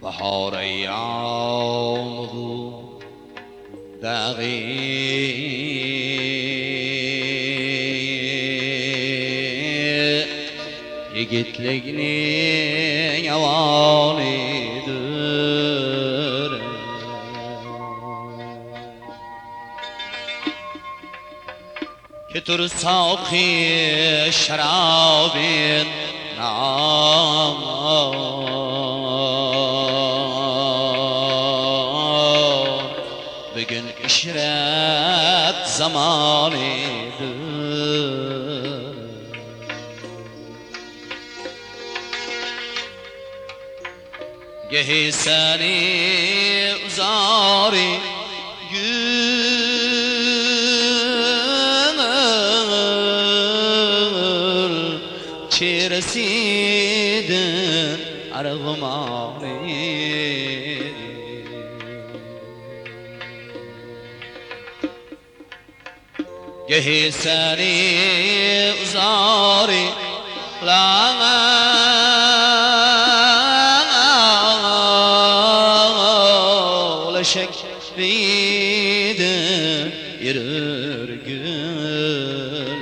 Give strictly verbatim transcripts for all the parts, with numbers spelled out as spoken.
بهار ایام بود دقیق yigitlikning avonidir. Ketur saqi sharobin nam bugün ishrat zamonidir. Gehi seni uzari gül çiresidin argımani. Gehi seni uzari lana şekridin yürür gül.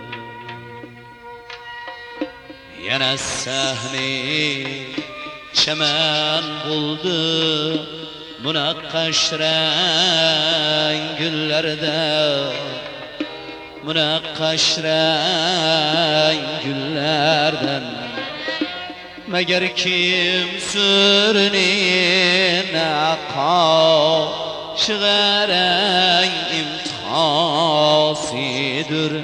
Yana sahni çemen buldu münakkaş renk güllerde, münakkaş renk güllerden. Meğer kim sürünün kaşıgaren imtihasıdır,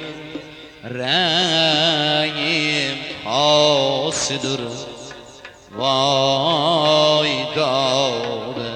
renk imtihasıdır. Vay dağde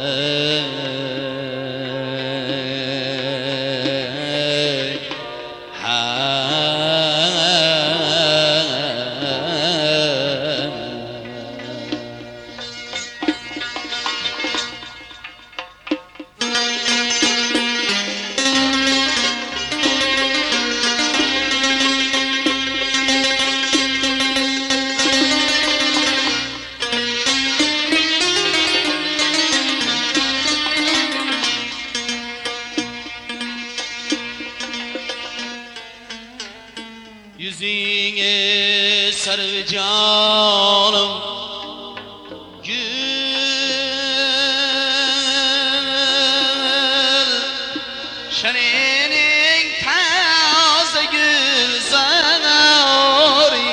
yüzüne sarı canım gül şeninin taze gülzarı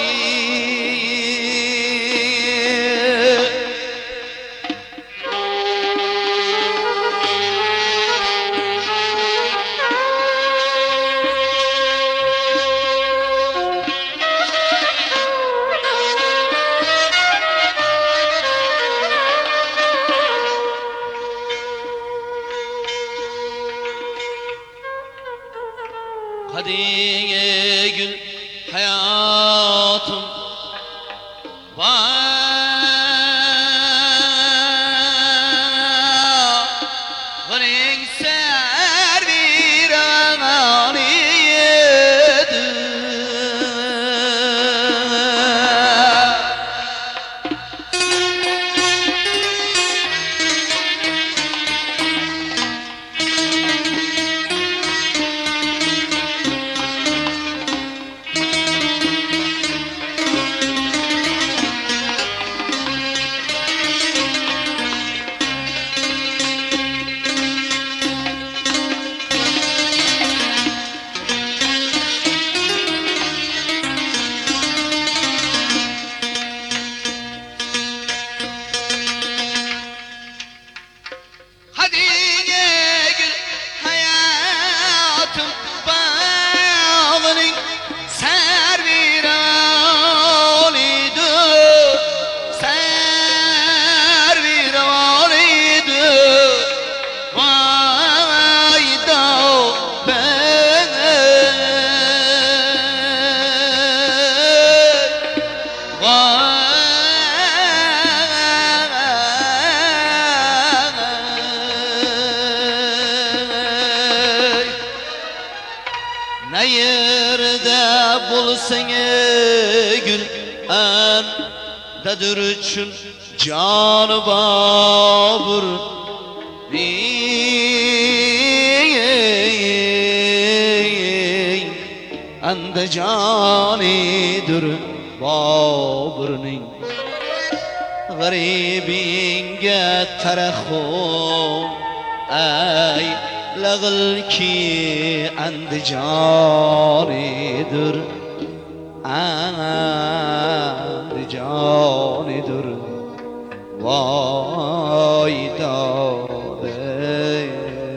Hadiye gül hayatım bağının ser bir analiyedir. Ne yerde bulsın gül an dadır üçün جان بابر اند جانی در بابرنی غریبینگه ترخو ای لغل کی اند جانی در اند جانی در وای داده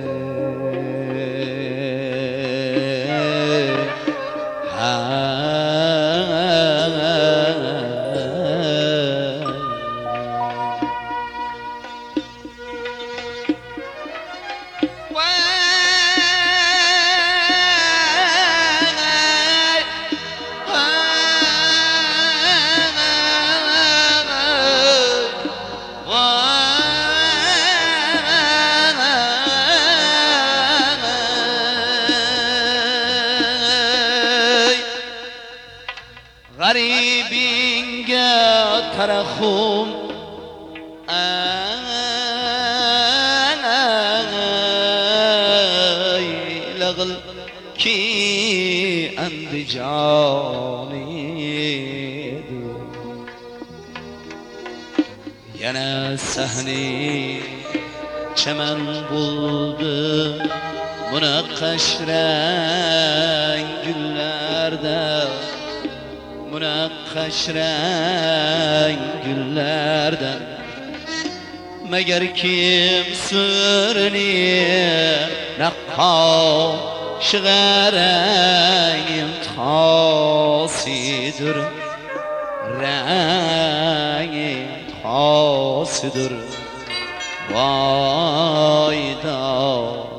غریبینگه ترخم ای لغل کی اند جانی yana sahne çemen buldu münakkaş renk güllerde münakkaş renk güllerden meğer kim sürni nakkaş renk tasidir renk tasidir vay da